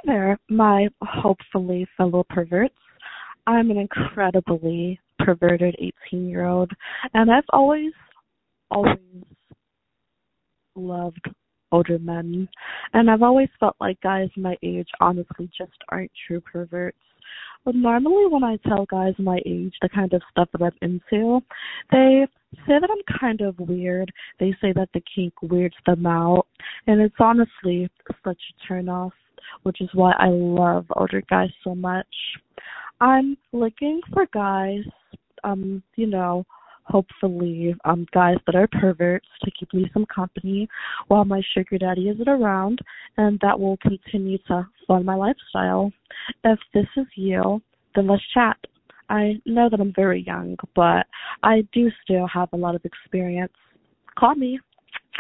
there, my hopefully fellow perverts. I'm an incredibly perverted 18-year-old, and I've always loved older men. And I've always felt like guys my age honestly just aren't true perverts. But normally when I tell guys my age the kind of stuff that I'm into, they say that I'm kind of weird. They say that the kink weirds them out. And it's honestly such a turn off, which is why I love older guys so much. I'm looking for guys, you know, hopefully, guys that are perverts to keep me some company while my sugar daddy isn't around, and that will continue to fund my lifestyle. If this is you, then let's chat. I know that I'm very young, but I do still have a lot of experience. Call me.